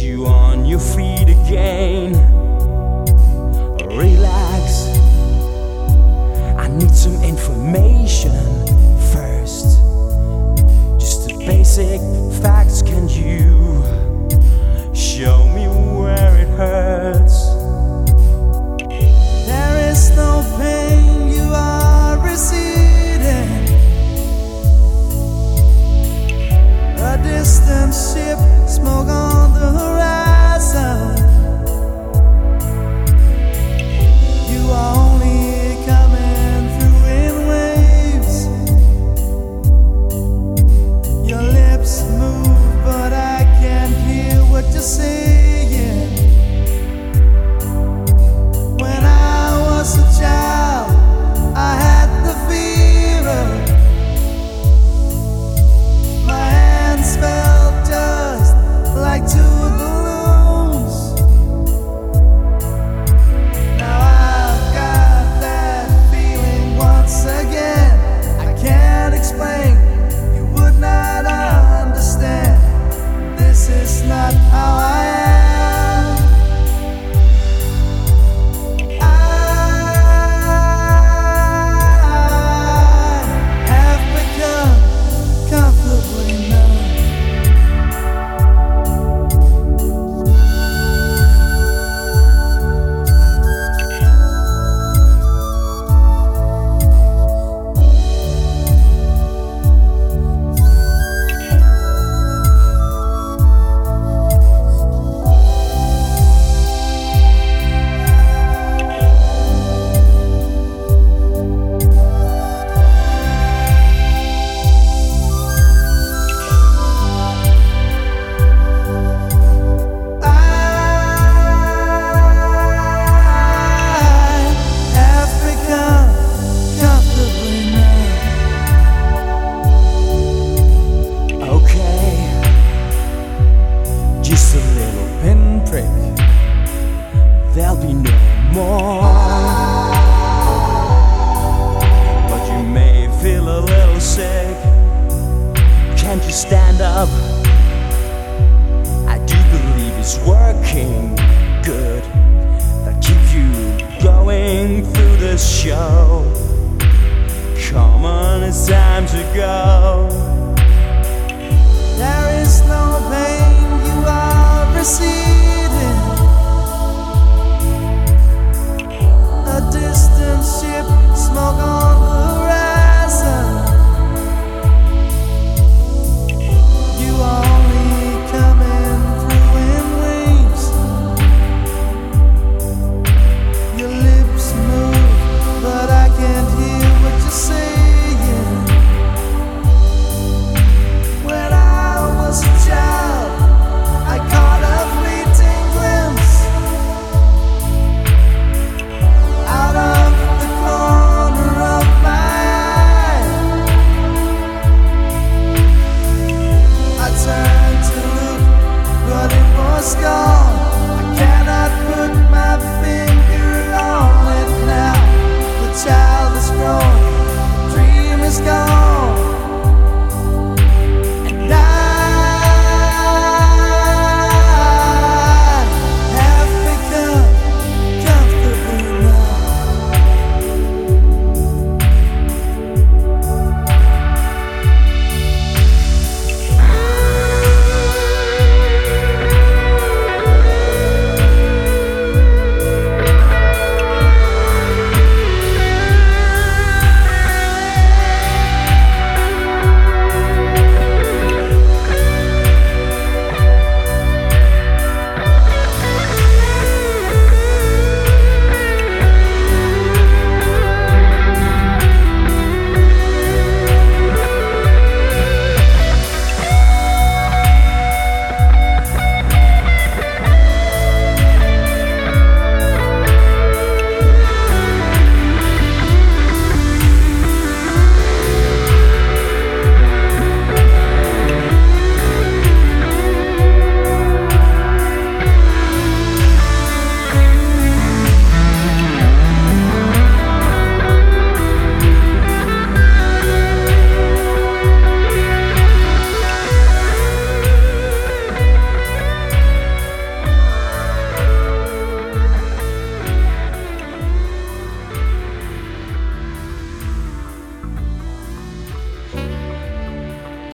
you on your feet again. Relax, I need some information first. Just the basic facts, can you show me where it hurts? There is no pain you are receding. A distant ship, smoke on the horizon. You are only coming through in waves. Your lips move, but I can't hear what you're saying. When I was a child, I had the fever. My hands felt just like two balloons. Now I've got that feeling once again. I can't explain, you would not understand. This is not how I am. Just a little pinprick, there'll be no more. But you may feel a little sick. Can't you stand up? I do believe it's working good. That'll keep you going through this show. Come on, it's time to go. There is no pain you are receding. A distant ship, smoke on the horizon. You are only coming through in waves. Your lips move, but I can't hear what you're saying. When I was a child, I caught a fleeting glimpse out of the corner of my eye. I turned to look, but it was gone.